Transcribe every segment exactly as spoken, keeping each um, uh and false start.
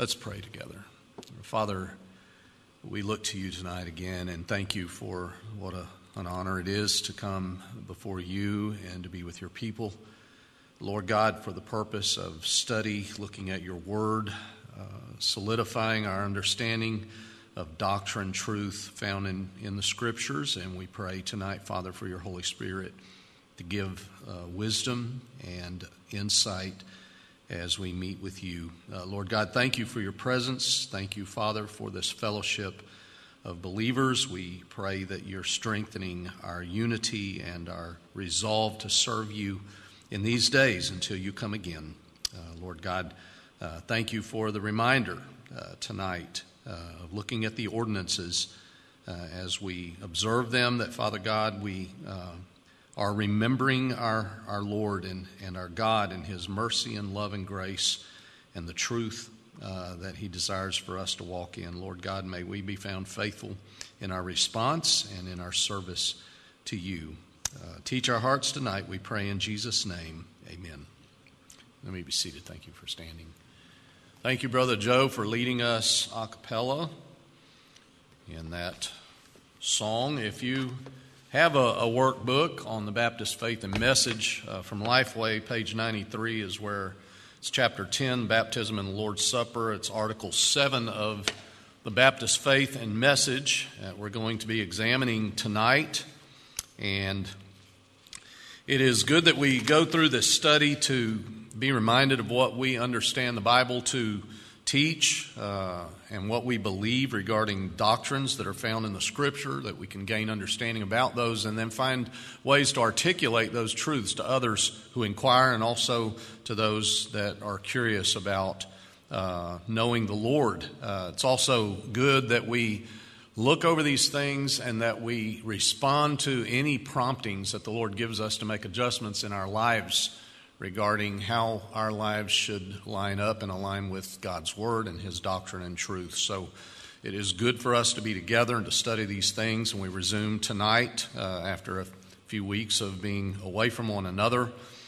Let's pray together. Father, we look to you tonight again and thank you for what a, an honor it is to come before you and to be with your people. Lord God, for the purpose of study, looking at your word, uh, solidifying our understanding of doctrine, truth found in, in the scriptures. And we pray tonight, Father, for your Holy Spirit to give uh, wisdom and insight as we meet with you. Uh, Lord God, thank you for your presence. Thank you, Father, for this fellowship of believers. We pray that you're strengthening our unity and our resolve to serve you in these days until you come again. Uh, Lord God, uh, thank you for the reminder uh, tonight uh, of looking at the ordinances uh, as we observe them, that, Father God, we uh, are remembering our, our Lord and, and our God and his mercy and love and grace and the truth uh, that he desires for us to walk in. Lord God, may we be found faithful in our response and in our service to you. Uh, teach our hearts tonight, we pray in Jesus' name. Amen. Let me be seated. Thank you for standing. Thank you, Brother Joe, for leading us a cappella in that song. If you have a, a workbook on the Baptist Faith and Message uh, from Lifeway, page ninety-three is where it's chapter ten, Baptism and the Lord's Supper. It's article seven of the Baptist Faith and Message that we're going to be examining tonight. And it is good that we go through this study to be reminded of what we understand the Bible to teach uh, and what we believe regarding doctrines that are found in the Scripture, that we can gain understanding about those and then find ways to articulate those truths to others who inquire and also to those that are curious about uh, knowing the Lord. Uh, it's also good that we look over these things and that we respond to any promptings that the Lord gives us to make adjustments in our lives regarding how our lives should line up and align with God's Word and his doctrine and truth. So it is good for us to be together and to study these things, and we resume tonight uh, after a few weeks of being away from one another.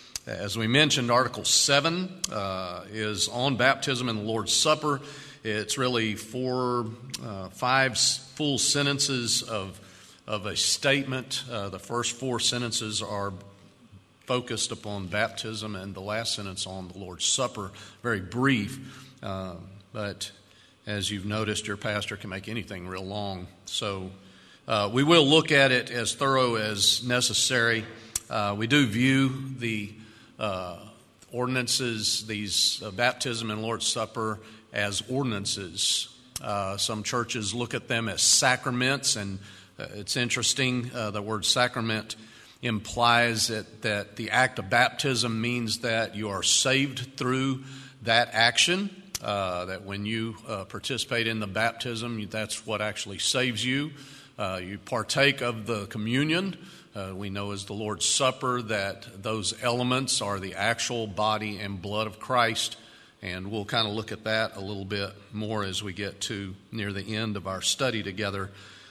As we mentioned, Article seven uh, is on baptism and the Lord's Supper. It's really four, uh, five full sentences of, of a statement. Uh, the first four sentences are focused upon baptism, and the last sentence on the Lord's Supper, very brief. Uh, but as you've noticed, your pastor can make anything real long. So uh, we will look at it as thorough as necessary. Uh, we do view the uh, ordinances, these uh, baptism and Lord's Supper, as ordinances. Uh, some churches look at them as sacraments, and uh, it's interesting, uh, the word sacrament implies that, that the act of baptism means that you are saved through that action, uh, that when you uh, participate in the baptism, that's what actually saves you. Uh, you partake of the communion. Uh, we know as the Lord's Supper that those elements are the actual body and blood of Christ, and we'll kind of look at that a little bit more as we get to near the end of our study together.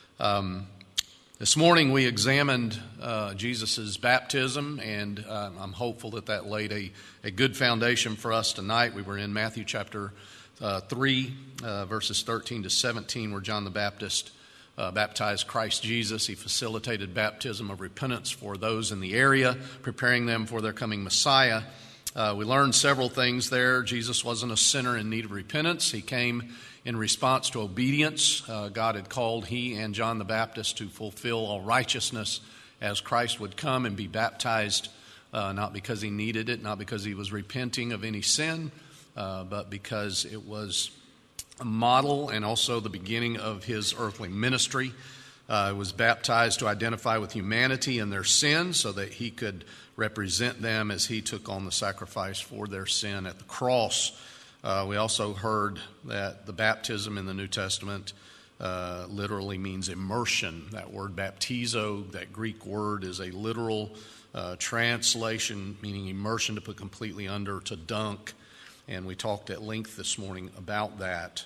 Um, This morning we examined uh, Jesus' baptism, and uh, I'm hopeful that that laid a, a good foundation for us tonight. We were in Matthew chapter uh, three, uh, verses thirteen to seventeen, where John the Baptist uh, baptized Christ Jesus. He facilitated baptism of repentance for those in the area, preparing them for their coming Messiah. Uh, we learned several things there. Jesus wasn't a sinner in need of repentance. He came in response to obedience. Uh, God had called he and John the Baptist to fulfill all righteousness as Christ would come and be baptized, uh, not because he needed it, not because he was repenting of any sin, uh, but because it was a model and also the beginning of his earthly ministry. Uh, he was baptized to identify with humanity and their sin so that he could represent them as he took on the sacrifice for their sin at the cross. Uh, we also heard that the baptism in the New Testament uh, literally means immersion. That word baptizo, that Greek word, is a literal uh, translation, meaning immersion, to put completely under, to dunk. And we talked at length this morning about that.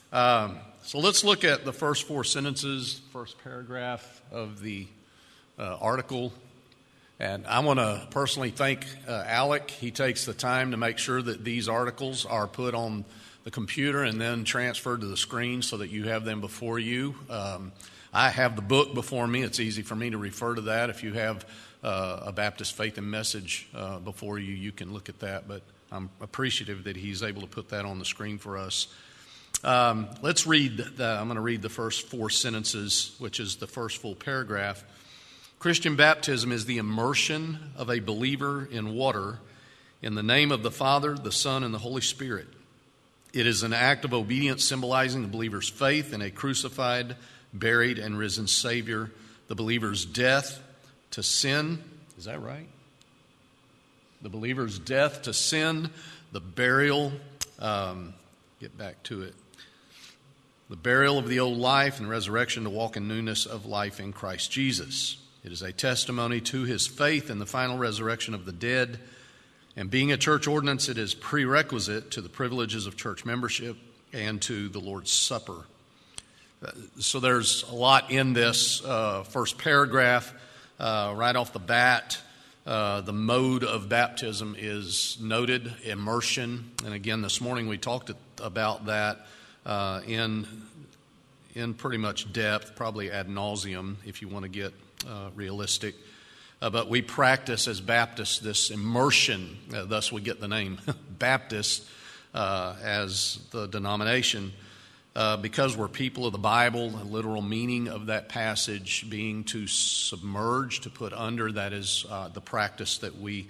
Um, so let's look at the first four sentences, first paragraph of the uh, article. And I want to personally thank uh, Alec. He takes the time to make sure that these articles are put on the computer and then transferred to the screen so that you have them before you. Um, I have the book before me. It's easy for me to refer to that. If you have uh, a Baptist Faith and Message uh, before you, you can look at that. But I'm appreciative that he's able to put that on the screen for us. Um, let's read, the, I'm going to read the first four sentences, which is the first full paragraph. Christian baptism is the immersion of a believer in water in the name of the Father, the Son, and the Holy Spirit. It is an act of obedience symbolizing the believer's faith in a crucified, buried, and risen Savior, the believer's death to sin. Is that right? The believer's death to sin, the burial, um, get back to it, the burial of the old life and resurrection to walk in newness of life in Christ Jesus. It is a testimony to his faith in the final resurrection of the dead. And being a church ordinance, it is prerequisite to the privileges of church membership and to the Lord's Supper. So there's a lot in this uh, first paragraph. Uh, right off the bat, uh, the mode of baptism is noted, immersion. And again, this morning we talked about that uh, in, in pretty much depth, probably ad nauseum if you want to get uh, realistic. Uh, but we practice as Baptists this immersion, uh, thus we get the name Baptist uh, as the denomination, uh, because we're people of the Bible. The literal meaning of that passage being to submerge, to put under. That is uh, the practice that we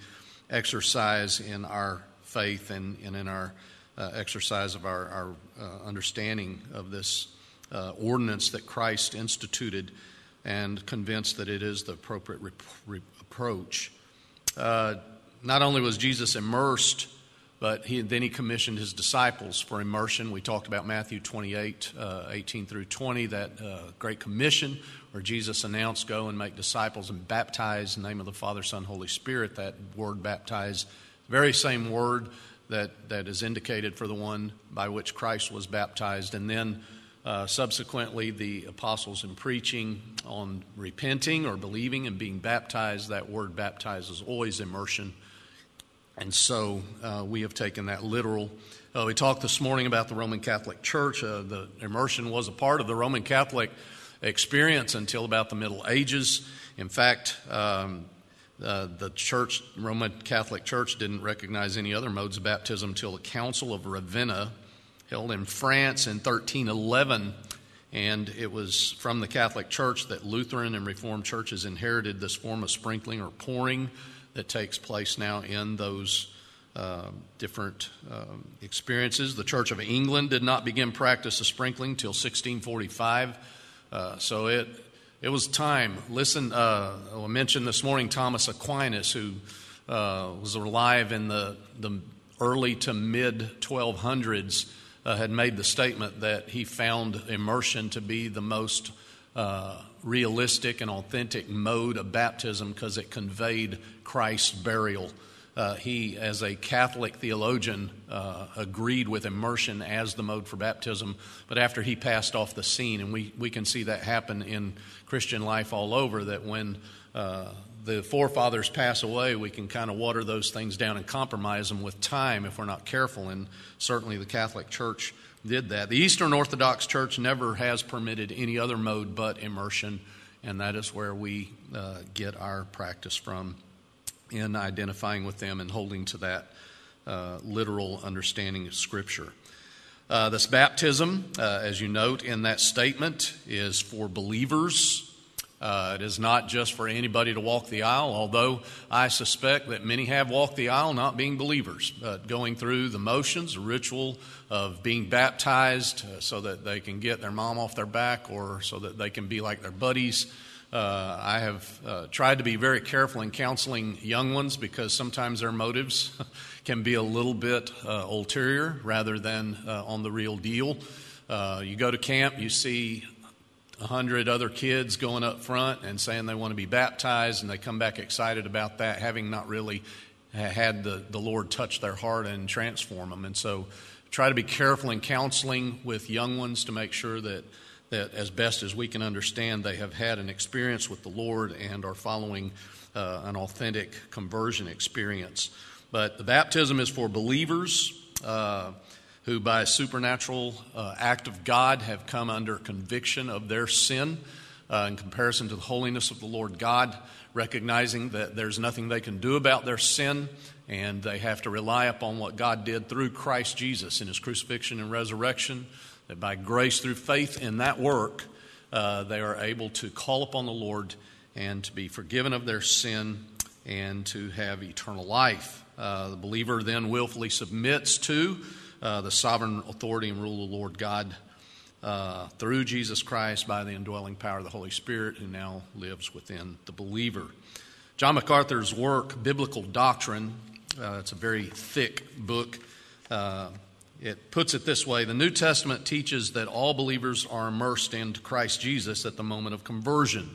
exercise in our faith and, and in our uh, exercise of our, our uh, understanding of this uh, ordinance that Christ instituted, and convinced that it is the appropriate rep- rep- approach. Uh, not only was Jesus immersed, but he, then he commissioned his disciples for immersion. We talked about Matthew twenty-eight, uh, eighteen through twenty, that uh, Great Commission, where Jesus announced, go and make disciples and baptize in the name of the Father, Son, Holy Spirit. That word baptize, very same word that, that is indicated for the one by which Christ was baptized. And then Uh, subsequently, the apostles in preaching on repenting or believing and being baptized. That word baptize is always immersion. And so uh, we have taken that literal. Uh, we talked this morning about the Roman Catholic Church. Uh, the immersion was a part of the Roman Catholic experience until about the Middle Ages. In fact, um, uh, the church, Roman Catholic Church didn't recognize any other modes of baptism until the Council of Ravenna, held in France in thirteen eleven, and it was from the Catholic Church that Lutheran and Reformed churches inherited this form of sprinkling or pouring that takes place now in those uh, different um, experiences. The Church of England did not begin practice of sprinkling till sixteen forty-five, uh, so it it was time. Listen, uh, I mentioned this morning Thomas Aquinas, who uh, was alive in the, the early to mid twelve hundreds, Uh, had made the statement that he found immersion to be the most uh, realistic and authentic mode of baptism because it conveyed Christ's burial. Uh, he, as a Catholic theologian, uh, agreed with immersion as the mode for baptism, but after he passed off the scene, and we, we can see that happen in Christian life all over, that when uh, the forefathers pass away, we can kind of water those things down and compromise them with time if we're not careful, and certainly the Catholic Church did that. The Eastern Orthodox Church never has permitted any other mode but immersion, and that is where we uh, get our practice from in identifying with them and holding to that uh, literal understanding of Scripture. Uh, this baptism, uh, as you note in that statement, is for believers. Uh, it is not just for anybody to walk the aisle, although I suspect that many have walked the aisle not being believers, but going through the motions, the ritual of being baptized uh, so that they can get their mom off their back or so that they can be like their buddies. Uh, I have uh, tried to be very careful in counseling young ones because sometimes their motives can be a little bit uh, ulterior rather than uh, on the real deal. Uh, you go to camp, you see a hundred other kids going up front and saying they want to be baptized, and they come back excited about that, having not really had the, the Lord touch their heart and transform them. And so try to be careful in counseling with young ones to make sure that, that as best as we can understand, they have had an experience with the Lord and are following uh, an authentic conversion experience. But the baptism is for believers uh, who by a supernatural uh, act of God have come under conviction of their sin uh, in comparison to the holiness of the Lord God, recognizing that there's nothing they can do about their sin, and they have to rely upon what God did through Christ Jesus in his crucifixion and resurrection, that by grace through faith in that work, uh, they are able to call upon the Lord and to be forgiven of their sin and to have eternal life. Uh, the believer then willfully submits to uh, the sovereign authority and rule of the Lord God uh, through Jesus Christ by the indwelling power of the Holy Spirit who now lives within the believer. John MacArthur's work, Biblical Doctrine, uh, it's a very thick book. Uh, it puts it this way: the New Testament teaches that all believers are immersed into Christ Jesus at the moment of conversion.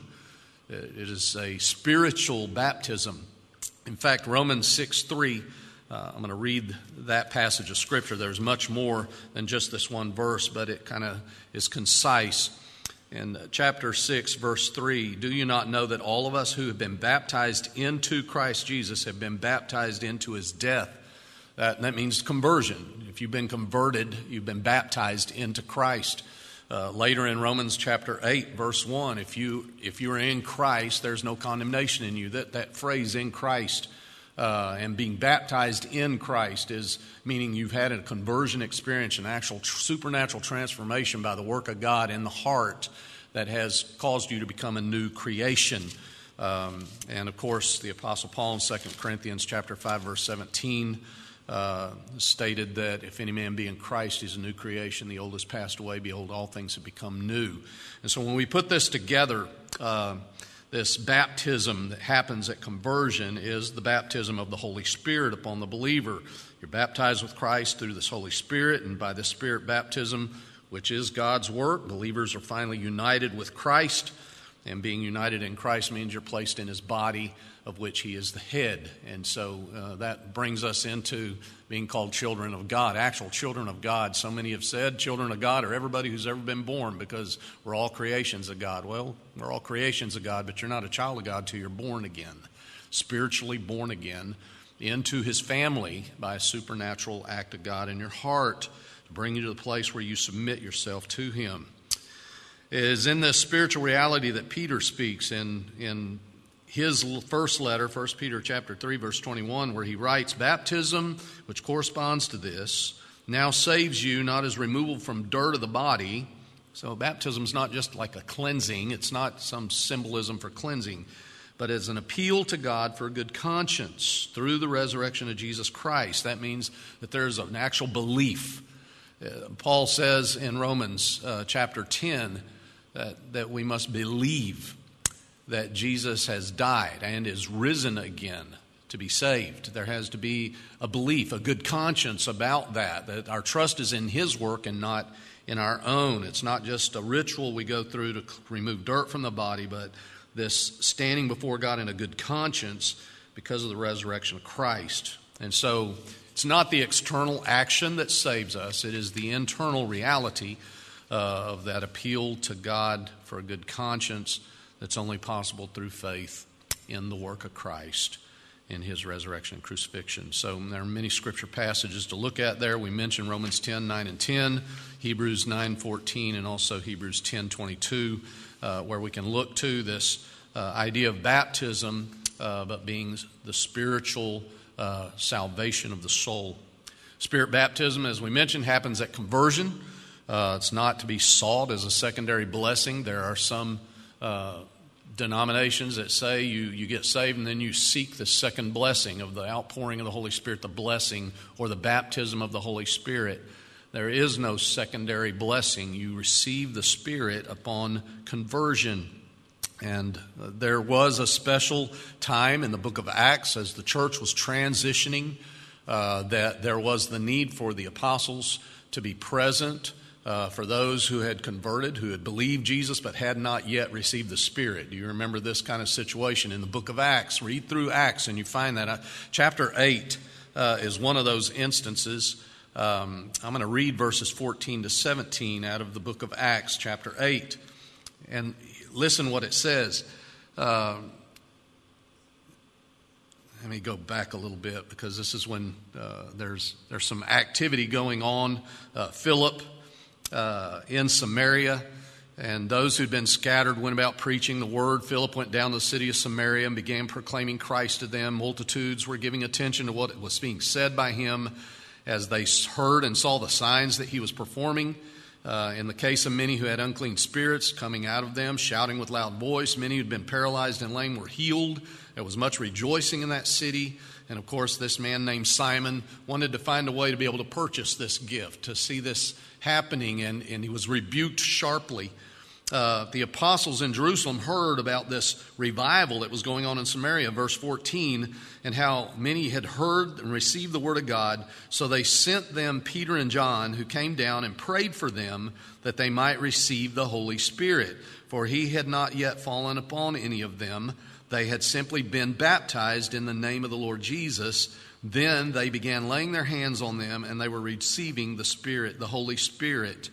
It is a spiritual baptism. In fact, Romans six three, uh, I'm going to read that passage of Scripture. There's much more than just this one verse, but it kind of is concise. In chapter six, verse three, do you not know that all of us who have been baptized into Christ Jesus have been baptized into his death? That, that means conversion. If you've been converted, you've been baptized into Christ. Uh, later in Romans chapter eight, verse one, if you if you are in Christ, there's no condemnation in you. That that phrase, in Christ, uh, and being baptized in Christ, is meaning you've had a conversion experience, an actual tr- supernatural transformation by the work of God in the heart that has caused you to become a new creation. Um, and of course, the Apostle Paul in Second Corinthians chapter five, verse seventeen, Uh, stated that if any man be in Christ, he's a new creation. The old has passed away. Behold, all things have become new. And so when we put this together, uh, this baptism that happens at conversion is the baptism of the Holy Spirit upon the believer. You're baptized with Christ through this Holy Spirit, and by this Spirit baptism, which is God's work, believers are finally united with Christ. And being united in Christ means you're placed in his body, of which he is the head. And so uh, that brings us into being called children of God, actual children of God. So many have said children of God are everybody who's ever been born because we're all creations of God. Well, we're all creations of God, but you're not a child of God till you're born again, spiritually born again into his family by a supernatural act of God in your heart to bring you to the place where you submit yourself to him. It is in this spiritual reality that Peter speaks in, in his first letter, First Peter chapter three, verse twenty-one, where he writes, baptism, which corresponds to this, now saves you not as removal from dirt of the body. So baptism is not just like a cleansing. It's not some symbolism for cleansing, but as an appeal to God for a good conscience through the resurrection of Jesus Christ. That means that there's an actual belief. Uh, Paul says in Romans uh, chapter ten that, that we must believe that Jesus has died and is risen again to be saved. There has to be a belief, a good conscience about that, that our trust is in his work and not in our own. It's not just a ritual we go through to remove dirt from the body, but this standing before God in a good conscience because of the resurrection of Christ. And so it's not the external action that saves us. It is the internal reality uh, of that appeal to God for a good conscience that's only possible through faith in the work of Christ in his resurrection and crucifixion. So there are many scripture passages to look at there. We mentioned Romans ten, nine and ten, Hebrews nine, fourteen, and also Hebrews ten, twenty-two, uh, where we can look to this uh, idea of baptism, uh, but being the spiritual uh, salvation of the soul. Spirit baptism, as we mentioned, happens at conversion. Uh, it's not to be sought as a secondary blessing. There are some uh, denominations that say you, you get saved and then you seek the second blessing of the outpouring of the Holy Spirit, the blessing or the baptism of the Holy Spirit. There is no secondary blessing. You receive the Spirit upon conversion. And uh, there was a special time in the book of Acts as the church was transitioning uh, that there was the need for the apostles to be present Uh, for those who had converted, who had believed Jesus but had not yet received the Spirit. Do you remember this kind of situation in the book of Acts? Read through Acts and you find that. Uh, chapter eight uh, is one of those instances. Um, I'm going to read verses fourteen to seventeen out of the book of Acts, chapter eight. And listen what it says. Uh, let me go back a little bit, because this is when uh, there's there's some activity going on. Uh, Philip uh, in Samaria, and those who'd been scattered went about preaching the word. Philip went down to the city of Samaria and began proclaiming Christ to them. Multitudes were giving attention to what was being said by him as they heard and saw the signs that he was performing. Uh, in the case of many who had unclean spirits coming out of them, shouting with loud voice, many who'd been paralyzed and lame were healed. There was much rejoicing in that city. And of course, this man named Simon wanted to find a way to be able to purchase this gift, to see this happening, and, and he was rebuked sharply. Uh, the apostles in Jerusalem heard about this revival that was going on in Samaria, verse fourteen, and how many had heard and received the word of God. So they sent them Peter and John, who came down and prayed for them that they might receive the Holy Spirit. For he had not yet fallen upon any of them. They had simply been baptized in the name of the Lord Jesus. Then they began laying their hands on them, and they were receiving the Spirit, the Holy Spirit.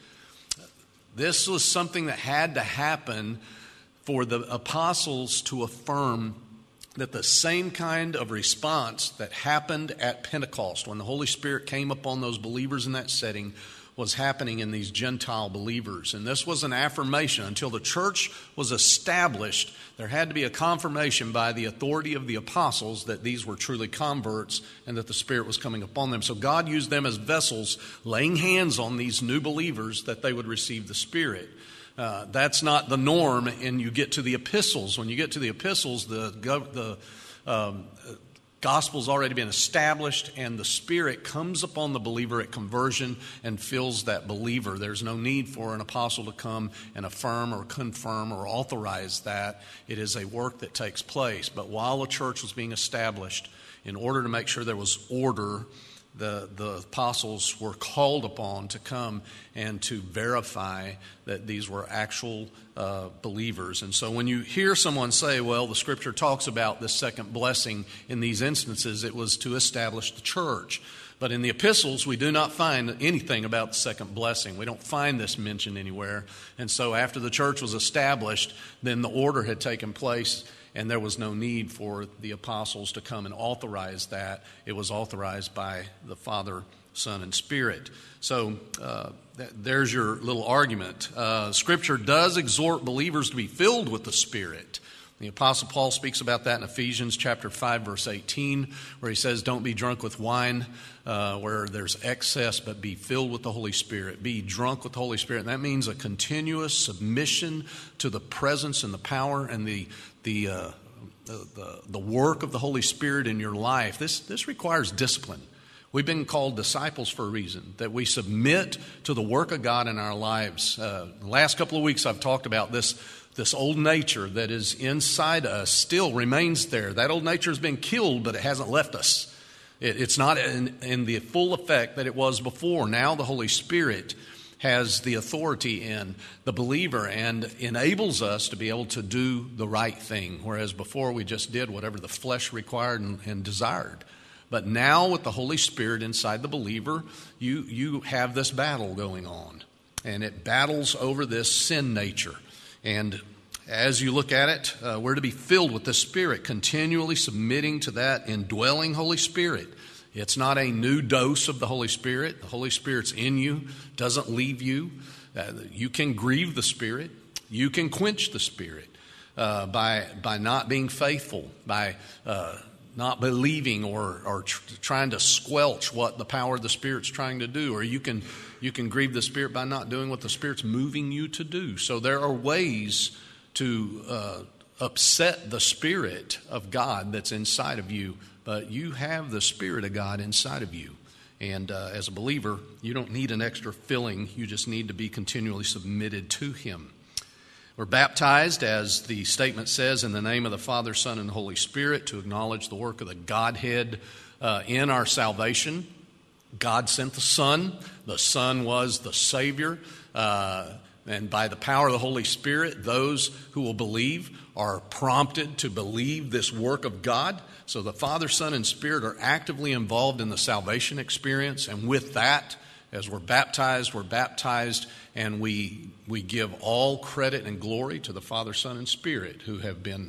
This was something that had to happen for the apostles to affirm that the same kind of response that happened at Pentecost, when the Holy Spirit came upon those believers in that setting, was happening in these Gentile believers. And this was an affirmation. Until the church was established, there had to be a confirmation by the authority of the apostles that these were truly converts and that the Spirit was coming upon them. So God used them as vessels, laying hands on these new believers that they would receive the Spirit. Uh, that's not the norm, and you get to the epistles. When you get to the epistles, the, the um, gospel's already been established, and the Spirit comes upon the believer at conversion and fills that believer. There's no need for an apostle to come and affirm or confirm or authorize that. It is a work that takes place. But while the church was being established, in order to make sure there was order, the, the apostles were called upon to come and to verify that these were actual uh, believers. And so when you hear someone say, well, the Scripture talks about this second blessing in these instances, it was to establish the church. But in the epistles, we do not find anything about the second blessing. We don't find this mentioned anywhere. And so after the church was established, then the order had taken place, and there was no need for the apostles to come and authorize that. It was authorized by the Father, Son, and Spirit. So uh, th- there's your little argument. Uh, Scripture does exhort believers to be filled with the Spirit. The Apostle Paul speaks about that in Ephesians chapter five, verse eighteen, where he says, don't be drunk with wine uh, where there's excess, but be filled with the Holy Spirit. Be drunk with the Holy Spirit. And that means a continuous submission to the presence and the power and the the uh, the, the, the work of the Holy Spirit in your life. This, this requires discipline. We've been called disciples for a reason, that we submit to the work of God in our lives. Uh, the last couple of weeks I've talked about this This old nature that is inside us still remains there. That old nature has been killed, but it hasn't left us. It, it's not in, in the full effect that it was before. Now the Holy Spirit has the authority in the believer and enables us to be able to do the right thing, whereas before we just did whatever the flesh required and, and desired. But now with the Holy Spirit inside the believer, you, you have this battle going on, and it battles over this sin nature. And as you look at it, uh, we're to be filled with the Spirit, continually submitting to that indwelling Holy Spirit. It's not a new dose of the Holy Spirit. The Holy Spirit's in you, doesn't leave you. Uh, you can grieve the Spirit. You can quench the Spirit uh, by by not being faithful, by uh, not believing or, or tr- trying to squelch what the power of the Spirit's trying to do. Or you can you can grieve the Spirit by not doing what the Spirit's moving you to do. So there are ways to uh, upset the Spirit of God that's inside of you, but you have the Spirit of God inside of you. And uh, as a believer, you don't need an extra filling. You just need to be continually submitted to Him. We're baptized, as the statement says, in the name of the Father, Son, and Holy Spirit to acknowledge the work of the Godhead uh, in our salvation. God sent the Son. The Son was the Savior. Uh, and by the power of the Holy Spirit, those who will believe are prompted to believe this work of God. So the Father, Son, and Spirit are actively involved in the salvation experience. And with that, as we're baptized, we're baptized and we we give all credit and glory to the Father, Son, and Spirit who have been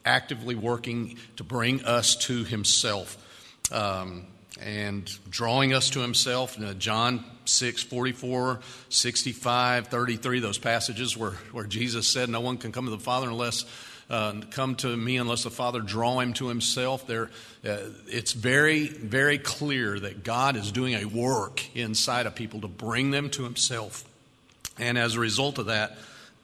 actively working to bring us to himself. Um, and drawing us to himself. You know, John six, forty-four, sixty-five, thirty-three, those passages where, where Jesus said, no one can come to the Father unless, uh, come to me unless the Father draw him to himself. There, uh, it's very, very clear that God is doing a work inside of people to bring them to himself. And as a result of that,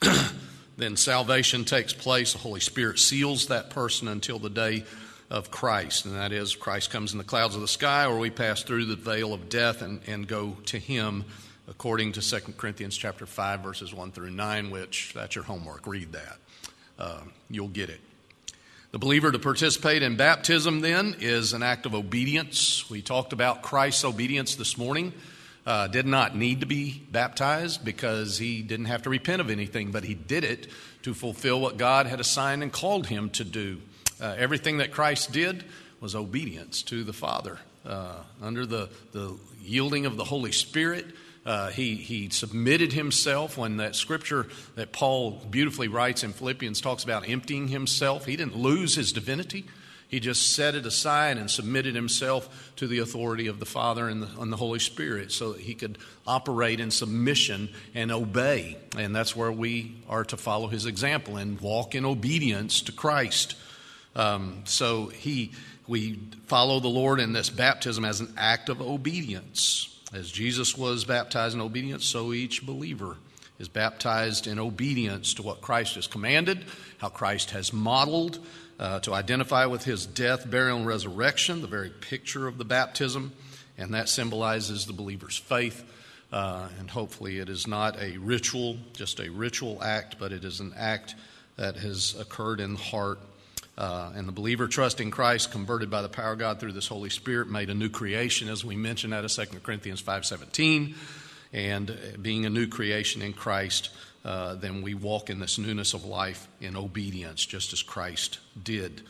then salvation takes place. The Holy Spirit seals that person until the day of Christ, and that is Christ comes in the clouds of the sky, or we pass through the veil of death and, and go to him, according to Second Corinthians chapter five, verses one through nine, which that's your homework. Read that. Uh, you'll get it. The believer to participate in baptism, then, is an act of obedience. We talked about Christ's obedience this morning. Uh, did not need to be baptized because he didn't have to repent of anything, but he did it to fulfill what God had assigned and called him to do. Uh, everything that Christ did was obedience to the Father. Uh, under the, the yielding of the Holy Spirit, uh, he, he submitted himself. When that scripture that Paul beautifully writes in Philippians talks about emptying himself, he didn't lose his divinity. He just set it aside and submitted himself to the authority of the Father and the, and the Holy Spirit so that he could operate in submission and obey. And that's where we are to follow his example and walk in obedience to Christ. Um, so he, we follow the Lord in this baptism as an act of obedience. As Jesus was baptized in obedience, so each believer is baptized in obedience to what Christ has commanded, how Christ has modeled, uh, to identify with his death, burial, and resurrection, the very picture of the baptism, and that symbolizes the believer's faith. Uh, and hopefully it is not a ritual, just a ritual act, but it is an act that has occurred in the heart. Uh, and the believer trusting Christ, converted by the power of God through this Holy Spirit, made a new creation, as we mentioned out of Second Corinthians five seventeen. And being a new creation in Christ, uh, then we walk in this newness of life in obedience, just as Christ did.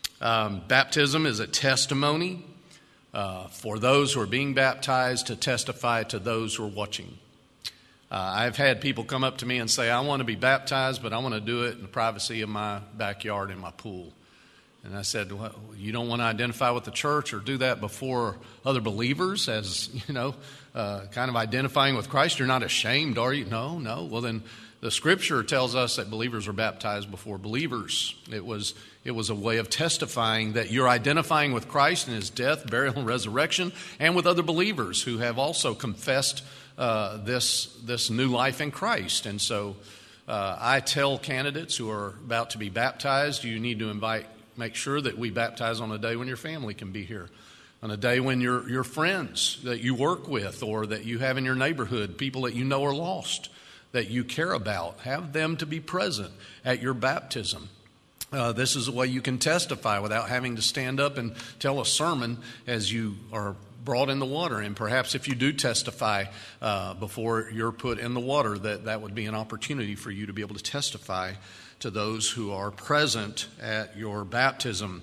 Um, baptism is a testimony uh, for those who are being baptized to testify to those who are watching. Uh, I've had people come up to me and say, I want to be baptized, but I want to do it in the privacy of my backyard in my pool. And I said, well, you don't want to identify with the church or do that before other believers as, you know, uh, kind of identifying with Christ? You're not ashamed, are you? No, no. Well, then the Scripture tells us that believers are baptized before believers. It was it was a way of testifying that you're identifying with Christ in his death, burial, and resurrection, and with other believers who have also confessed uh, this, this new life in Christ. And so uh, I tell candidates who are about to be baptized, you need to invite Make sure that we baptize on a day when your family can be here, on a day when your, your friends that you work with or that you have in your neighborhood, people that you know are lost, that you care about, have them to be present at your baptism. Uh, this is a way you can testify without having to stand up and tell a sermon as you are brought in the water. And perhaps if you do testify uh, before you're put in the water, that, that would be an opportunity for you to be able to testify to those who are present at your baptism.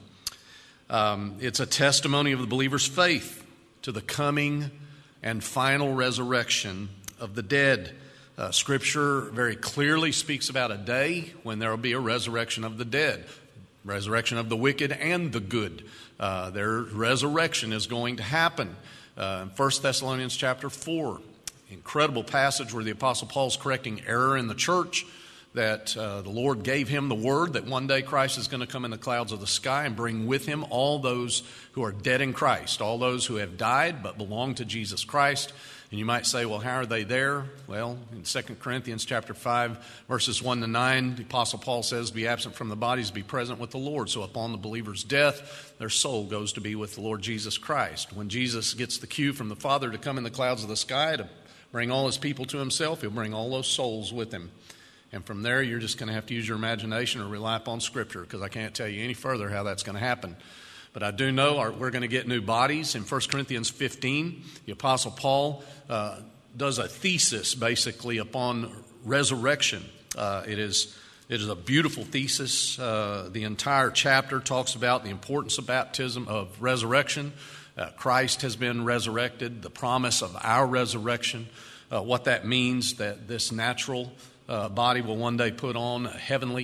Um, it's a testimony of the believer's faith to the coming and final resurrection of the dead. Uh, Scripture very clearly speaks about a day when there will be a resurrection of the dead, resurrection of the wicked and the good. Uh, their resurrection is going to happen. Uh, in First Thessalonians chapter four, incredible passage where the Apostle Paul is correcting error in the church, that uh, the Lord gave him the word that one day Christ is going to come in the clouds of the sky and bring with him all those who are dead in Christ, all those who have died but belong to Jesus Christ. And you might say, well, how are they there? Well, in Second Corinthians chapter five, verses one to nine, the Apostle Paul says, be absent from the bodies, be present with the Lord. So upon the believer's death, their soul goes to be with the Lord Jesus Christ. When Jesus gets the cue from the Father to come in the clouds of the sky to bring all his people to himself, he'll bring all those souls with him. And from there, you're just going to have to use your imagination or rely upon Scripture, because I can't tell you any further how that's going to happen. But I do know our, we're going to get new bodies. In First Corinthians fifteen, the Apostle Paul uh, does a thesis, basically, upon resurrection. Uh, it is it is a beautiful thesis. Uh, the entire chapter talks about the importance of baptism, of resurrection. Uh, Christ has been resurrected, the promise of our resurrection, uh, what that means, that this natural Uh, body will one day put on a heavenly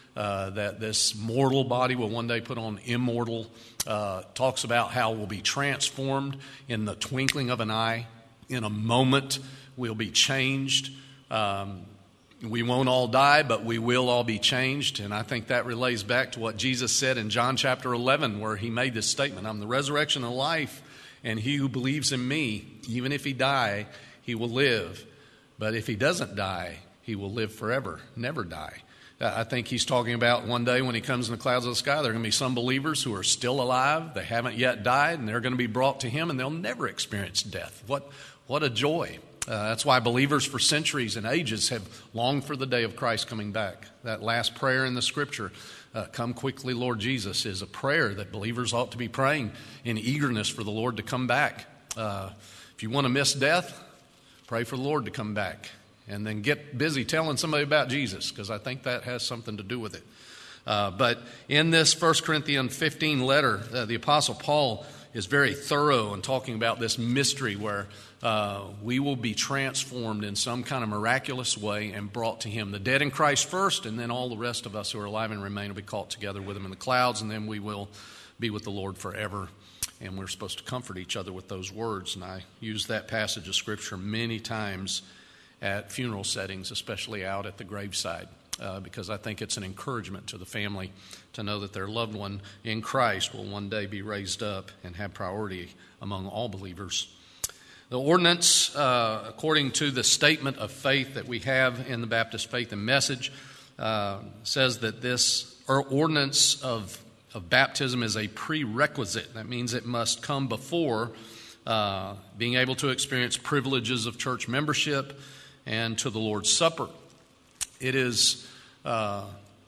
uh, that this mortal body will one day put on immortal, uh, talks about how we'll be transformed in the twinkling of an eye. In a moment, we'll be changed. Um, we won't all die, but we will all be changed. And I think that relates back to what Jesus said in John chapter eleven, where he made this statement, I'm the resurrection and life, and he who believes in me, even if he die, he will live. But if he doesn't die, he will live forever, never die. I think he's talking about one day when he comes in the clouds of the sky, there are going to be some believers who are still alive. They haven't yet died, and they're going to be brought to him, and they'll never experience death. What, what a joy. Uh, that's why believers for centuries and ages have longed for the day of Christ coming back. That last prayer in the Scripture, uh, come quickly, Lord Jesus, is a prayer that believers ought to be praying in eagerness for the Lord to come back. Uh, if you want to miss death, pray for the Lord to come back. And then get busy telling somebody about Jesus, because I think that has something to do with it. Uh, but in this First Corinthians fifteen letter, uh, the Apostle Paul is very thorough in talking about this mystery where uh, we will be transformed in some kind of miraculous way and brought to him. The dead in Christ first, and then all the rest of us who are alive and remain will be caught together with him in the clouds, and then we will be with the Lord forever. And we're supposed to comfort each other with those words. And I use that passage of Scripture many times at funeral settings, especially out at the graveside, uh, because I think it's an encouragement to the family to know that their loved one in Christ will one day be raised up and have priority among all believers. The ordinance, uh, according to the statement of faith that we have in the Baptist Faith and Message, uh, says that this ordinance of, of baptism is a prerequisite. That means it must come before uh, being able to experience privileges of church membership and to the Lord's Supper. It is uh,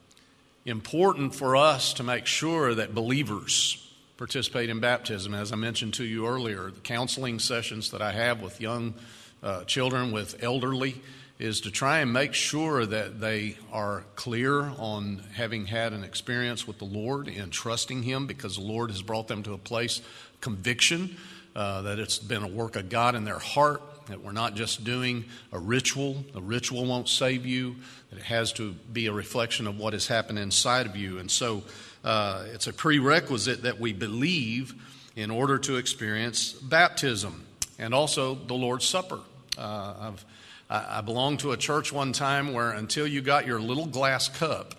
important for us to make sure that believers participate in baptism. As I mentioned to you earlier, the counseling sessions that I have with young uh, children, with elderly, is to try and make sure that they are clear on having had an experience with the Lord and trusting Him, because the Lord has brought them to a place of conviction, uh, that it's been a work of God in their heart, that we're not just doing a ritual. The ritual won't save you. That it has to be a reflection of what has happened inside of you. And so uh, it's a prerequisite that we believe in order to experience baptism and also the Lord's Supper. Uh, I've, I, I belonged to a church one time where until you got your little glass cup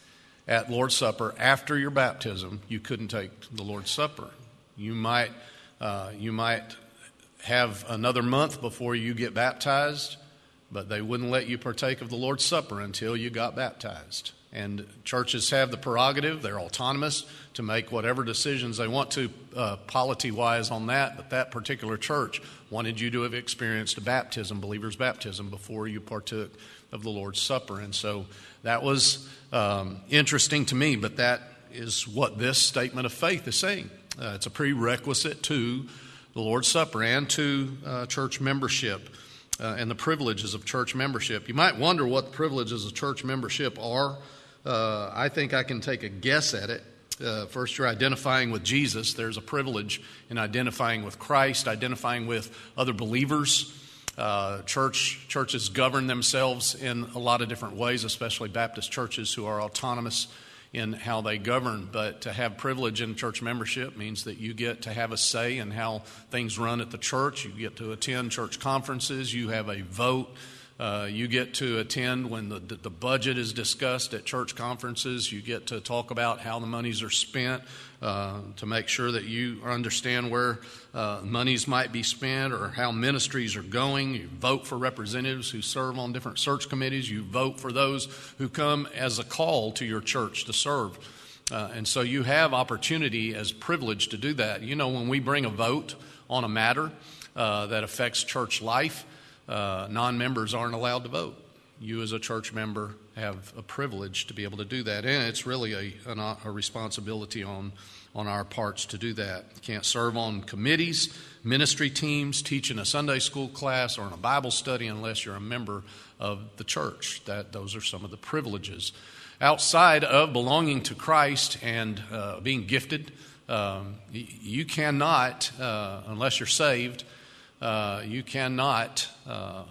at Lord's Supper after your baptism, you couldn't take the Lord's Supper. You might, uh, you might have another month before you get baptized, but they wouldn't let you partake of the Lord's Supper until you got baptized. And churches have the prerogative, they're autonomous, to make whatever decisions they want to uh, polity-wise on that, but that particular church wanted you to have experienced a baptism, believer's baptism, before you partook of the Lord's Supper. And so that was um, interesting to me, but that is what this statement of faith is saying. Uh, it's a prerequisite to the Lord's Supper and to uh, church membership uh, and the privileges of church membership. You might wonder what the privileges of church membership are. Uh, I think I can take a guess at it. Uh, first, you're identifying with Jesus. There's a privilege in identifying with Christ, identifying with other believers. Uh, church churches govern themselves in a lot of different ways, especially Baptist churches who are autonomous in how they govern. But to have privilege in church membership means that you get to have a say in how things run at the church. You get to attend church conferences. You have a vote. Uh, you get to attend when the, the budget is discussed at church conferences. You get to talk about how the monies are spent, uh, to make sure that you understand where uh, monies might be spent or how ministries are going. You vote for representatives who serve on different search committees. You vote for those who come as a call to your church to serve. Uh, and so you have opportunity as privilege to do that. You know, when we bring a vote on a matter uh, that affects church life, Uh, non-members aren't allowed to vote. You as a church member have a privilege to be able to do that, and it's really a, an, a responsibility on, on our parts to do that. You can't serve on committees, ministry teams, teach in a Sunday school class, or in a Bible study unless you're a member of the church. That those are some of the privileges. Outside of belonging to Christ and uh, being gifted, um, you, you cannot, uh, unless you're saved, Uh, you cannot uh,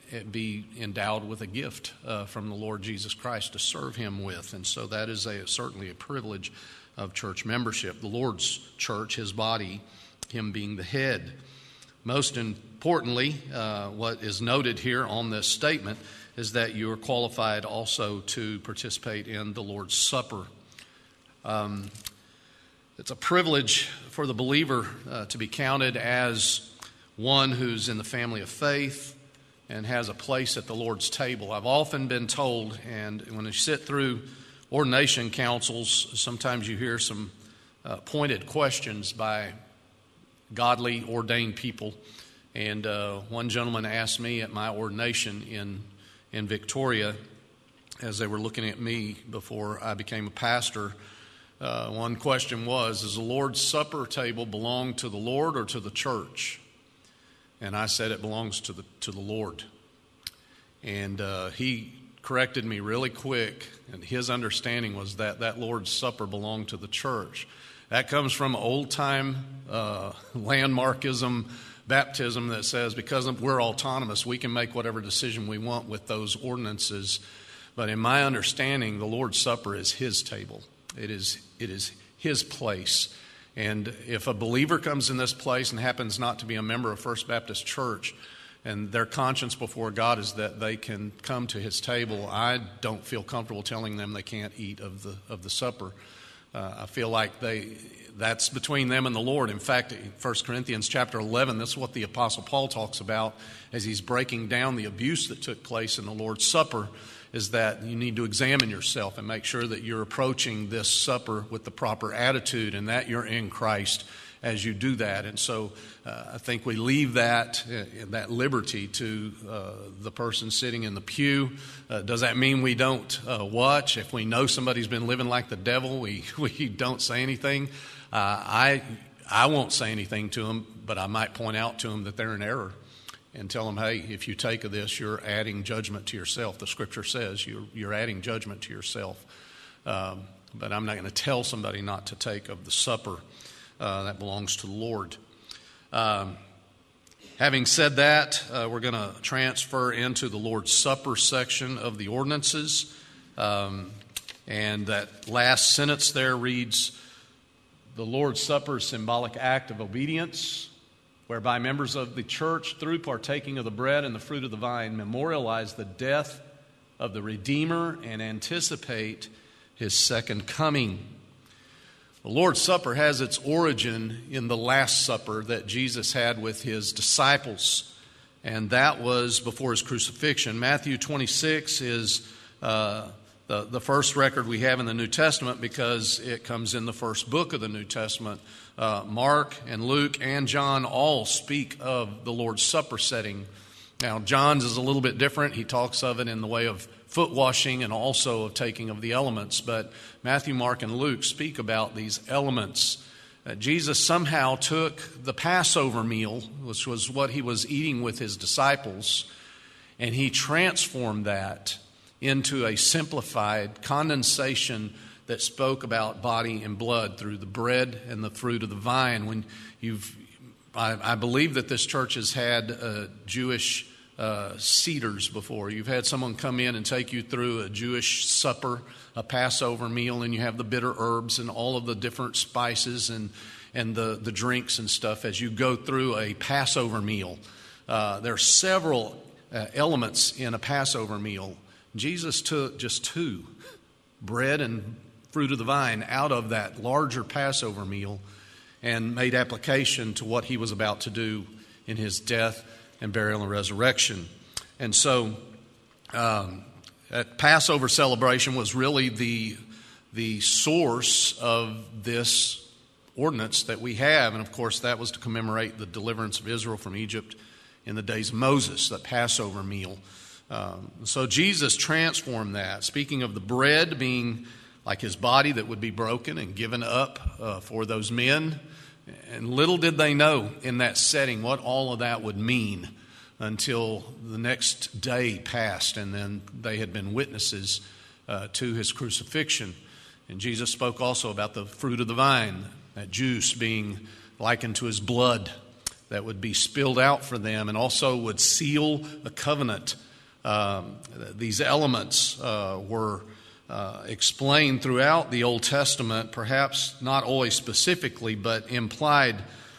be endowed with a gift uh, from the Lord Jesus Christ to serve him with. And so that is a, certainly a privilege of church membership. The Lord's church, his body, him being the head. Most importantly, uh, what is noted here on this statement is that you are qualified also to participate in the Lord's Supper. Um, it's a privilege for the believer uh, to be counted as one who's in the family of faith and has a place at the Lord's table. I've often been told, and when you sit through ordination councils, sometimes you hear some uh, pointed questions by godly ordained people. And uh, one gentleman asked me at my ordination in in Victoria, as they were looking at me before I became a pastor, uh, one question was, does the Lord's Supper table belong to the Lord or to the church? And I said it belongs to the to the Lord. And uh, he corrected me really quick, and his understanding was that that Lord's Supper belonged to the church. That comes from old-time uh, landmarkism baptism that says because we're autonomous, we can make whatever decision we want with those ordinances. But in my understanding, the Lord's Supper is his table. It is it is his place. And if a believer comes in this place and happens not to be a member of First Baptist Church, and their conscience before God is that they can come to his table, I don't feel comfortable telling them they can't eat of the of the supper. Uh, I feel like they that's between them and the Lord. In fact, in First Corinthians chapter eleven, this is what the Apostle Paul talks about as he's breaking down the abuse that took place in the Lord's Supper, is that you need to examine yourself and make sure that you're approaching this supper with the proper attitude and that you're in Christ as you do that. And so uh, I think we leave that uh, that liberty to uh, the person sitting in the pew. Uh, does that mean we don't uh, watch? If we know somebody's been living like the devil, we, we don't say anything. Uh, I I won't say anything to them, but I might point out to them that they're in error and tell them, hey, if you take of this, you're adding judgment to yourself. The Scripture says you're, you're adding judgment to yourself. Um, but I'm not going to tell somebody not to take of the supper. Uh, that belongs to the Lord. Um, having said that, uh, we're going to transfer into the Lord's Supper section of the ordinances. Um, and that last sentence there reads, the Lord's Supper is a symbolic act of obedience, whereby members of the church, through partaking of the bread and the fruit of the vine, memorialize the death of the Redeemer and anticipate his second coming. The Lord's Supper has its origin in the Last Supper that Jesus had with his disciples, and that was before his crucifixion. Matthew twenty-six is uh, the, the first record we have in the New Testament because it comes in the first book of the New Testament. Uh, Mark and Luke and John all speak of the Lord's Supper setting. Now, John's is a little bit different. He talks of it in the way of foot washing and also of taking of the elements. But Matthew, Mark, and Luke speak about these elements. Uh, Jesus somehow took the Passover meal, which was what he was eating with his disciples, and he transformed that into a simplified condensation that spoke about body and blood through the bread and the fruit of the vine. When you've, I, I believe that this church has had uh, Jewish uh, Seder's before. You've had someone come in and take you through a Jewish supper, a Passover meal, and you have the bitter herbs and all of the different spices and and the, the drinks and stuff as you go through a Passover meal. Uh, there are several uh, elements in a Passover meal. Jesus took just two, bread and fruit of the vine, out of that larger Passover meal and made application to what he was about to do in his death and burial and resurrection. And so um, that Passover celebration was really the, the source of this ordinance that we have. And of course, that was to commemorate the deliverance of Israel from Egypt in the days of Moses, that Passover meal. Um, so Jesus transformed that. Speaking of the bread being like his body that would be broken and given up uh, for those men. And little did they know in that setting what all of that would mean until the next day passed, and then they had been witnesses uh, to his crucifixion. And Jesus spoke also about the fruit of the vine, that juice being likened to his blood that would be spilled out for them, and also would seal a covenant. Um, these elements uh, were uh, explained throughout the Old Testament, perhaps not always specifically, but implied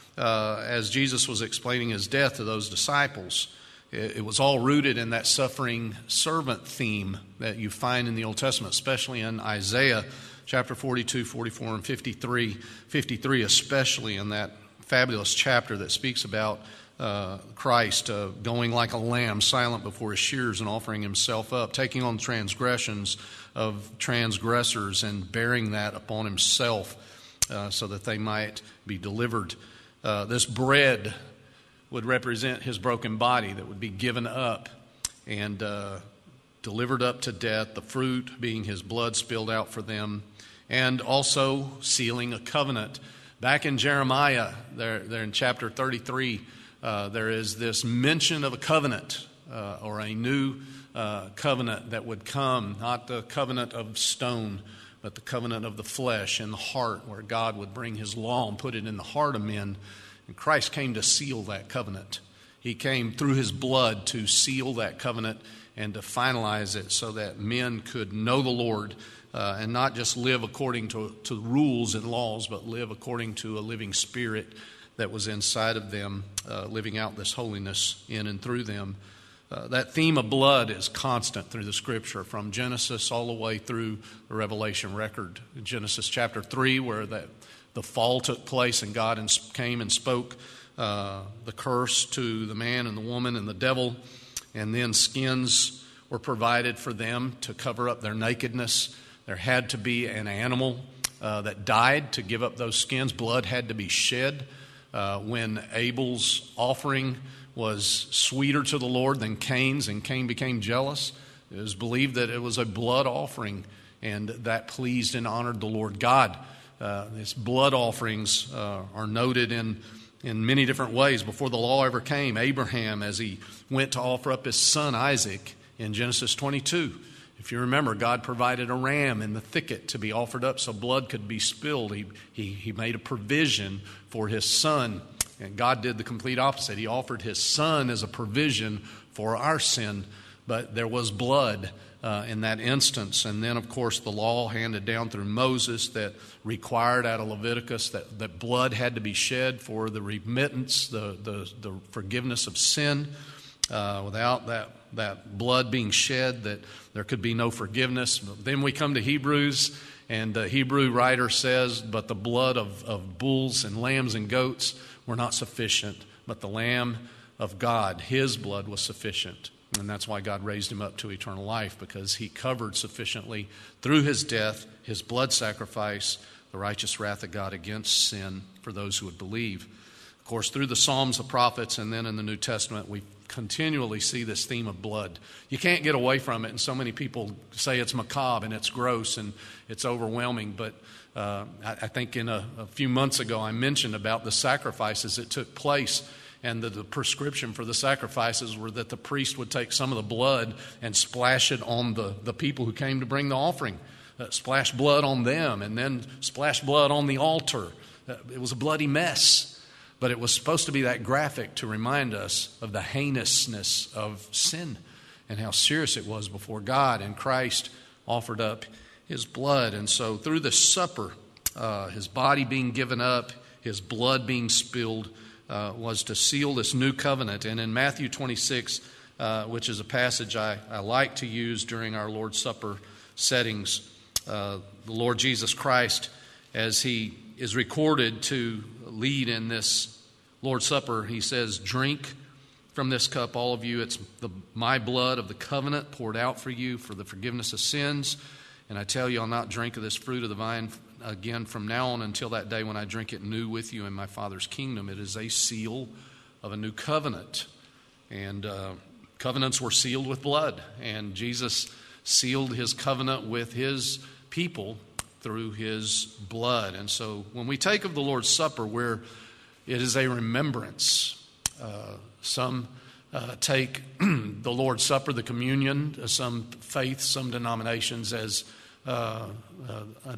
uh, as Jesus was explaining his death to those disciples. It, it was all rooted in that suffering servant theme that you find in the Old Testament, especially in Isaiah chapter forty-two, forty-four, and fifty-three, fifty-three especially, in that fabulous chapter that speaks about uh, Christ uh, going like a lamb, silent before his shearers, and offering himself up, taking on transgressions of transgressors and bearing that upon himself uh, so that they might be delivered. Uh, this bread would represent his broken body that would be given up and uh, delivered up to death, the fruit being his blood spilled out for them, and also sealing a covenant. Back in Jeremiah, there, there in chapter thirty-three, uh, there is this mention of a covenant uh, or a new uh, covenant that would come, not the covenant of stone, but the covenant of the flesh and the heart, where God would bring his law and put it in the heart of men. And Christ came to seal that covenant. He came through his blood to seal that covenant and to finalize it so that men could know the Lord uh, and not just live according to, to rules and laws, but live according to a living spirit that was inside of them, uh, living out this holiness in and through them. Uh, that theme of blood is constant through the Scripture, from Genesis all the way through the Revelation record. In Genesis chapter three, where that the fall took place and God came and spoke uh, the curse to the man and the woman and the devil, and then skins were provided for them to cover up their nakedness. There had to be an animal uh, that died to give up those skins. Blood had to be shed. Uh, when Abel's offering was sweeter to the Lord than Cain's, and Cain became jealous, it was believed that it was a blood offering, and that pleased and honored the Lord God. Uh, these blood offerings uh, are noted in, in many different ways. Before the law ever came, Abraham, as he went to offer up his son Isaac in Genesis twenty-two, if you remember, God provided a ram in the thicket to be offered up so blood could be spilled. He, he, he made a provision for his son, and God did the complete opposite. He offered his son as a provision for our sin, but there was blood uh, in that instance. And then, of course, the law handed down through Moses that required out of Leviticus that, that blood had to be shed for the remittance, the, the, the forgiveness of sin. Uh, without that, that blood being shed, that there could be no forgiveness. But then we come to Hebrews, and the Hebrew writer says, but the blood of, of bulls and lambs and goats were not sufficient, but the Lamb of God, his blood was sufficient. And that's why God raised him up to eternal life, because he covered sufficiently through his death, his blood sacrifice, the righteous wrath of God against sin for those who would believe. Of course, through the Psalms, the prophets, and then in the New Testament, we continually see this theme of blood. You can't get away from it, and so many people say it's macabre and it's gross and it's overwhelming. But uh, I, I think in a, a few months ago I mentioned about the sacrifices that took place, and the, the prescription for the sacrifices were that the priest would take some of the blood and splash it on the, the people who came to bring the offering. Uh, splash blood on them, and then splash blood on the altar. Uh, it was a bloody mess. But it was supposed to be that graphic to remind us of the heinousness of sin and how serious it was before God. And Christ offered up his blood. And so through the supper, uh, his body being given up, his blood being spilled, uh, was to seal this new covenant. And in Matthew twenty-six, uh, which is a passage I, I like to use during our Lord's Supper settings, uh, the Lord Jesus Christ, as he is recorded to lead in this Lord's Supper, he says, drink from this cup, all of you. It's the, my blood of the covenant poured out for you for the forgiveness of sins. And I tell you, I'll not drink of this fruit of the vine again from now on until that day when I drink it new with you in my Father's kingdom. It is a seal of a new covenant. And uh, covenants were sealed with blood. And Jesus sealed his covenant with his people through his blood. And so when we take of the Lord's Supper, where it is a remembrance, uh, some uh, take the Lord's Supper, the communion, uh, some faiths, some denominations, as uh, uh, an,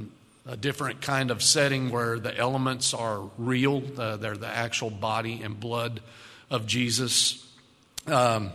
a different kind of setting where the elements are real. Uh, they're the actual body and blood of Jesus. Um,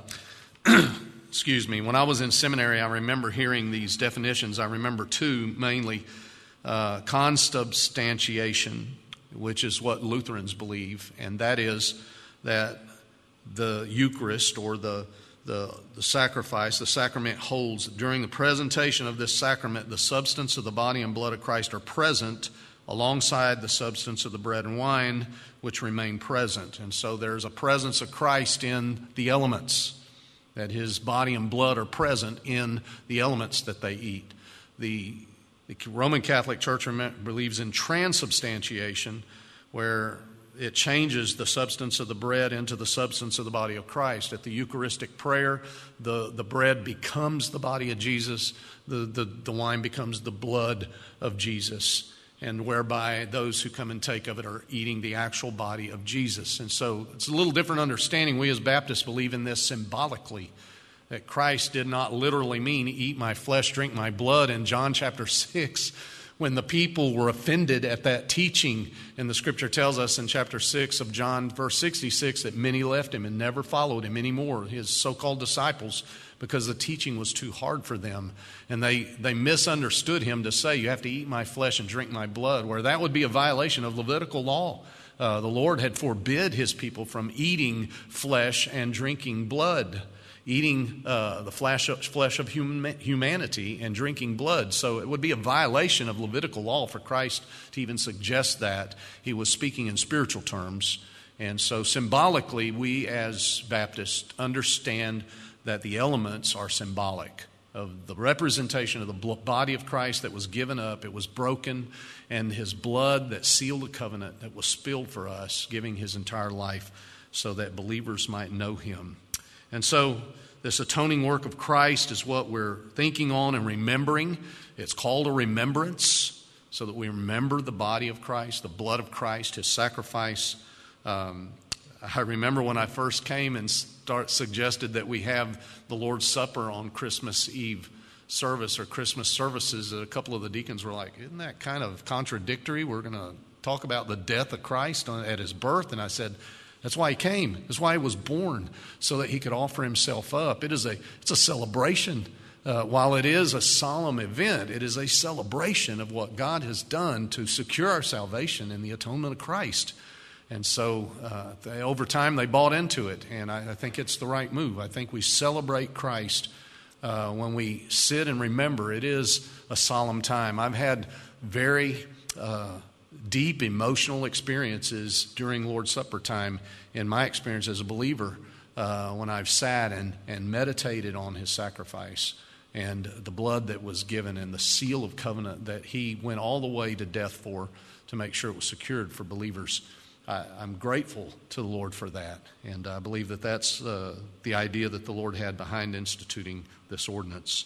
excuse me. When I was in seminary, I remember hearing these definitions. I remember two mainly. Uh, consubstantiation, which is what Lutherans believe, and that is that the Eucharist or the, the the sacrifice, the sacrament holds, during the presentation of this sacrament, the substance of the body and blood of Christ are present alongside the substance of the bread and wine, which remain present. And so there's a presence of Christ in the elements, that his body and blood are present in the elements that they eat. The The Roman Catholic Church believes in transubstantiation, where it changes the substance of the bread into the substance of the body of Christ. At the Eucharistic prayer, the, the bread becomes the body of Jesus, the, the, the wine becomes the blood of Jesus, and whereby those who come and take of it are eating the actual body of Jesus. And so it's a little different understanding. We as Baptists believe in this symbolically, that Christ did not literally mean, eat my flesh, drink my blood. In John chapter six, when the people were offended at that teaching, and the scripture tells us in chapter six of John, verse sixty-six, that many left him and never followed him anymore, his so-called disciples, because the teaching was too hard for them. And they, they misunderstood him to say, you have to eat my flesh and drink my blood, where that would be a violation of Levitical law. Uh, the Lord had forbid his people from eating flesh and drinking blood, eating uh, the flesh of, flesh of human, humanity and drinking blood. So it would be a violation of Levitical law for Christ to even suggest that. He was speaking in spiritual terms. And so symbolically, we as Baptists understand that the elements are symbolic of the representation of the body of Christ that was given up. It was broken, and his blood that sealed the covenant that was spilled for us, giving his entire life so that believers might know him. And so this atoning work of Christ is what we're thinking on and remembering. It's called a remembrance, so that we remember the body of Christ, the blood of Christ, his sacrifice. Um, I remember when I first came and start, suggested that we have the Lord's Supper on Christmas Eve service or Christmas services, a couple of the deacons were like, isn't that kind of contradictory? We're going to talk about the death of Christ on, at his birth. And I said, that's why he came. That's why he was born, so that he could offer himself up. It is a, it's a celebration. Uh, while it is a solemn event, it is a celebration of what God has done to secure our salvation in the atonement of Christ. And so uh, they, over time they bought into it, and I, I think it's the right move. I think we celebrate Christ uh, when we sit and remember. It is a solemn time. I've had very uh, deep emotional experiences during Lord's Supper time in my experience as a believer uh, when I've sat and, and meditated on his sacrifice and the blood that was given and the seal of covenant that he went all the way to death for, to make sure it was secured for believers. I, I'm grateful to the Lord for that, and I believe that that's uh, the idea that the Lord had behind instituting this ordinance.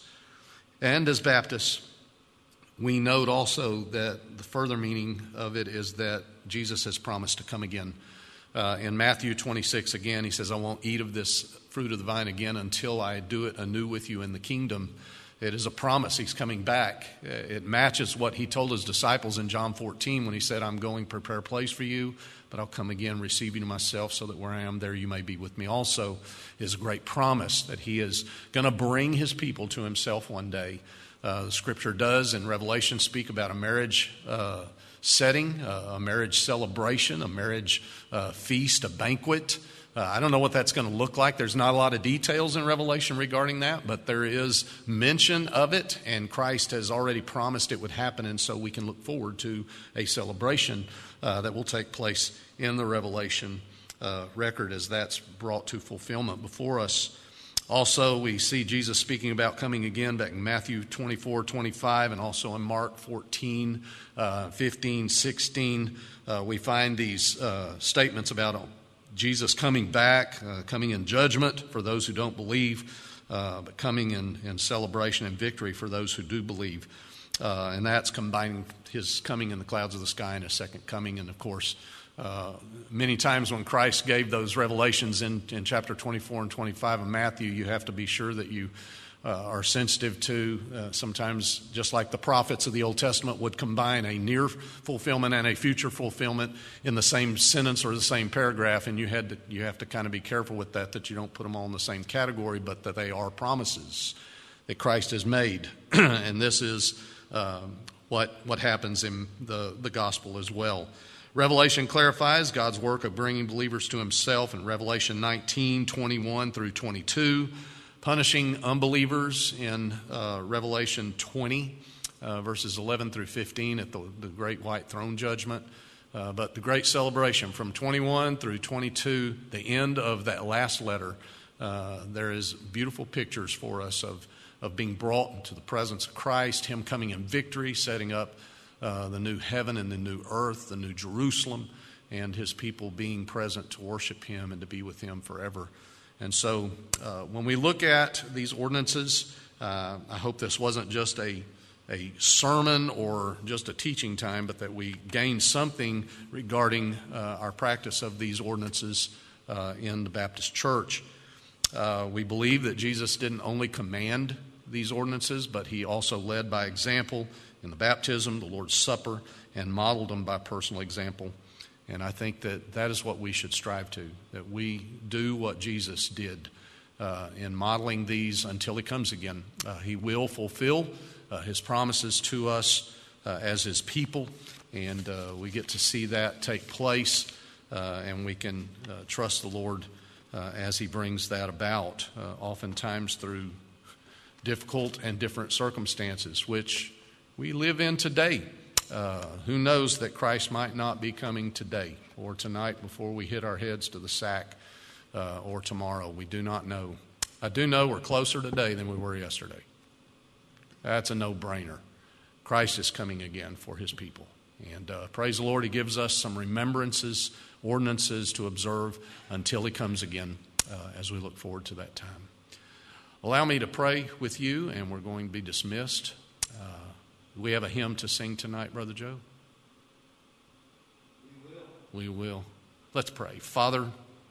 And as Baptists, we note also that the further meaning of it is that Jesus has promised to come again. Uh, in Matthew twenty-six, again, he says, I won't eat of this fruit of the vine again until I do it anew with you in the kingdom. It is a promise. He's coming back. It matches what he told his disciples in John fourteen when he said, I'm going to prepare a place for you, but I'll come again, receive you to myself, so that where I am, there you may be with me also. Is a great promise that he is going to bring his people to himself one day. Uh, the scripture does in Revelation speak about a marriage uh, setting, uh, a marriage celebration, a marriage uh, feast, a banquet. Uh, I don't know what that's going to look like. There's not a lot of details in Revelation regarding that, but there is mention of it, and Christ has already promised it would happen, and so we can look forward to a celebration uh, that will take place in the Revelation uh, record as that's brought to fulfillment before us. Also, we see Jesus speaking about coming again back in Matthew twenty-four, twenty-five, and also in Mark fourteen, uh, fifteen, sixteen. Uh, we find these uh, statements about Jesus coming back, uh, coming in judgment for those who don't believe, uh, but coming in, in celebration and victory for those who do believe. Uh, and that's combining his coming in the clouds of the sky and his second coming. And, of course, uh, many times when Christ gave those revelations in, in chapter twenty-four and twenty-five of Matthew, you have to be sure that you uh, are sensitive to. Uh, sometimes, just like the prophets of the Old Testament would combine a near fulfillment and a future fulfillment in the same sentence or the same paragraph, and you had to, you have to kind of be careful with that, that you don't put them all in the same category, but that they are promises that Christ has made. And this is um, what what happens in the, the gospel as well. Revelation clarifies God's work of bringing believers to himself in Revelation nineteen, twenty-one through twenty-two, punishing unbelievers in uh, Revelation twenty, uh, verses eleven through fifteen at the, the great white throne judgment. Uh, but the great celebration from twenty-one through twenty-two, the end of that last letter, uh, there is beautiful pictures for us of, of being brought into the presence of Christ, him coming in victory, setting up Uh, the new heaven and the new earth, the new Jerusalem, and his people being present to worship him and to be with him forever. And so uh, when we look at these ordinances, uh, I hope this wasn't just a, a sermon or just a teaching time, but that we gain something regarding uh, our practice of these ordinances uh, in the Baptist Church. Uh, we believe that Jesus didn't only command these ordinances, but he also led by example in the baptism, the Lord's Supper, and modeled them by personal example. And I think that that is what we should strive to, that we do what Jesus did uh, in modeling these until he comes again. Uh, he will fulfill uh, his promises to us uh, as his people, and uh, we get to see that take place, uh, and we can uh, trust the Lord uh, as he brings that about, uh, oftentimes through difficult and different circumstances, which we live in today. Uh, who knows that Christ might not be coming today or tonight before we hit our heads to the sack, uh, or tomorrow. We do not know. I do know we're closer today than we were yesterday. That's a no-brainer. Christ is coming again for his people. And uh, praise the Lord, he gives us some remembrances, ordinances to observe until he comes again, uh, as we look forward to that time. Allow me to pray with you, and we're going to be dismissed. We have a hymn to sing tonight, Brother Joe? We will. We will. Let's pray. Father,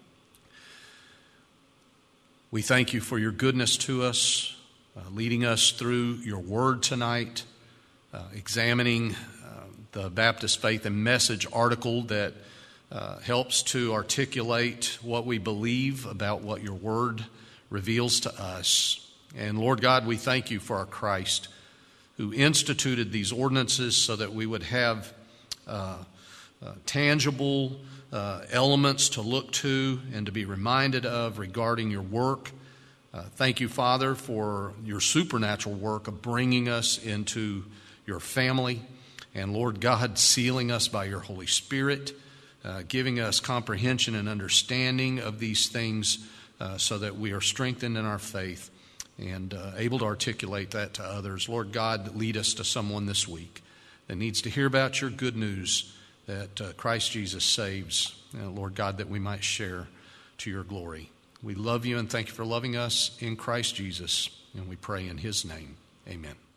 we thank you for your goodness to us, uh, leading us through your word tonight, uh, examining uh, the Baptist Faith and Message article that uh, helps to articulate what we believe about what your word reveals to us. And Lord God, we thank you for our Christ, who instituted these ordinances so that we would have uh, uh, tangible uh, elements to look to and to be reminded of regarding your work. Uh, thank you, Father, for your supernatural work of bringing us into your family. And Lord God, sealing us by your Holy Spirit, uh, giving us comprehension and understanding of these things uh, so that we are strengthened in our faith and uh, able to articulate that to others. Lord God, lead us to someone this week that needs to hear about your good news that uh, Christ Jesus saves. And Lord God, that we might share to your glory. We love you and thank you for loving us in Christ Jesus. And we pray in his name. Amen.